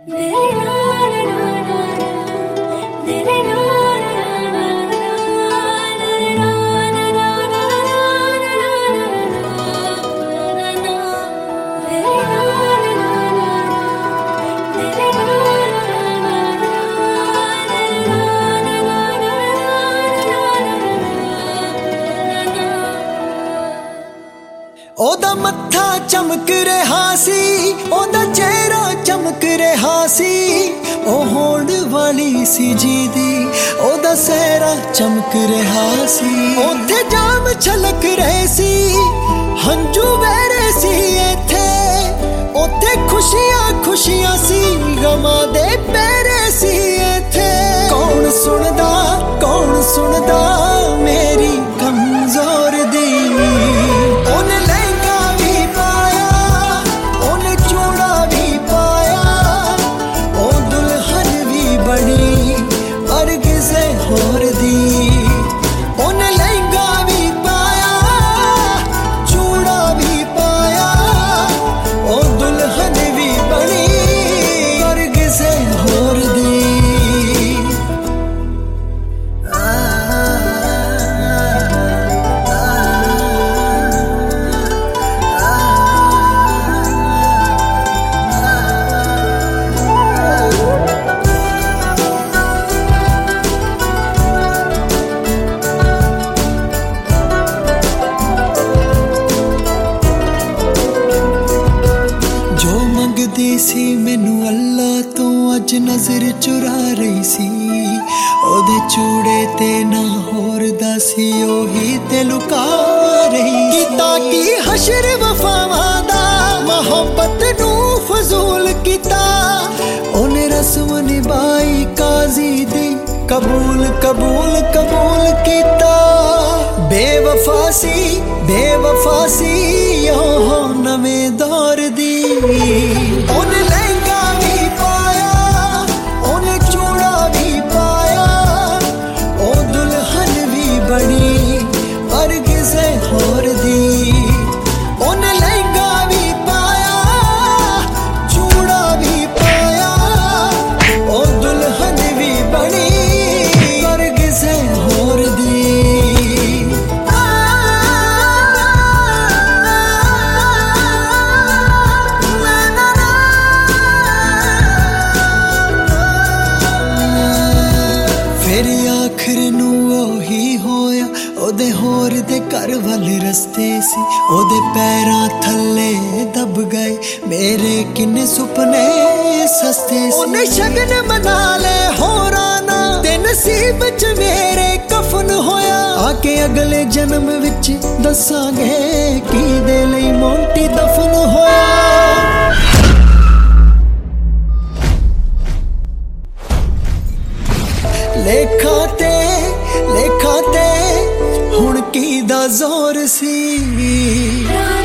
ओदा मत्था चमक रहा सी, ओदा चेहरा चमक रहा सी, ओ होड़ वाली सी जीदी, ओदा सहरा चमक रहा सी। ओथे जाम छलक रहे सी, हंजू बह रहे सी इथे, ओथे खुशियां खुशियां सी, गमां दे पैरे सी इथे। कौन सुनदा मेरी कमजोर दी। ओने लहंगा भी पाया, ओने चूड़ा भी पाया, ओ दुल्हन भी बनी पर किसे होर दी। ओने लहंगा भी पाया, चूड़ा भी पाया, ओ दुल्हन भी बनी पर किसे होर दी। ਮੰਗਦੀ ਸੀ ਮੈਨੂੰ ਅੱਲਾ ਤੋਂ ਅੱਜ ਨਜ਼ਰ ਚੁਰਾ ਰਹੀ ਸੀ। ਉਹਦੇ ਚੂੜੇ ਤੇ ਨਾ ਹੋਰ ਦਾ ਸੀ, ਉਹੀ ਤੇ ਲੁਕਾ ਰਹੀ ਸੀ। ਕੀਤਾ ਕੀ ਹਸ਼ਰ ਵਫਾਵਾਂ ਦਾ, ਮੁਹੱਬਤ ਨੂੰ ਫਜ਼ੂਲ ਕੀਤਾ। ਉਹਨੇ ਰਸਮ ਨਿਭਾਈ ਕਾਜ਼ੀ ਦੀ, ਕਬੂਲ ਕਬੂਲ ਕਬੂਲ ਕੀਤਾ। ਬੇਵਫਾ ਸੀ ਉਹ ਨਵੇਂ ਦੌਰ ਦੀ। ਉਹਨੇ ਲਹਿੰਗਾ ਵੀ ਪਾਇਆ, ਉਹਨੇ ਚੂੜਾ ਵੀ ਪਾਇਆ, ਉਹ ਦੁਲਹਨ ਵੀ ਬਣੀ ਪਰ ਕਿਸੇ ਹੋਰ ਦੀ। ਉਹਨੇ ਲਹਿੰਗਾ ਵੀ ਪਾਇਆ, ਚੂੜਾ ਵੀ ਪਾਇਆ, ਉਹ ਦੁਲਹਨ ਵੀ ਬਣੀ ਪਰ ਕਿਸੇ ਹੋਰ ਦੀ। ਫਿਰ ਆਖਰ ਨੂੰ ਉਹੀ ਹੋਇਆ, ਉਹਦੇ ਹੋਰ ਦੇ ਘਰ ਵਾਲੇ ਰਸਤੇ ਸੀ। ਉਹਦੇ ਪੈਰਾਂ ਥੱਲੇ ਦਬ ਗਏ ਮੇਰੇ ਕਿੰਨੇ ਸੁਪਨੇ ਸਸਤੇ ਸੀ। ਉਹਨੇ ਸ਼ਗਨ ਮਨਾ ਲਏ ਹੋਰਾਂ ਨਾਲ, ਤੇ ਨਸੀਬ ਚ ਮੇਰੇ ਕਫਨ ਹੋਇਆ। ਆ ਕੇ ਅਗਲੇ ਜਨਮ ਵਿੱਚ ਦੱਸਾਂਗੇ ਕਿਹਦੇ ਲਈ ਮੋਂਟੀ ਦਫਨ ਹੋਇਆ। ਲੇਖਾਂ ਤੇ ਹੁਣ ਕੀ ਦਾ ਜ਼ੋਰ ਸੀ।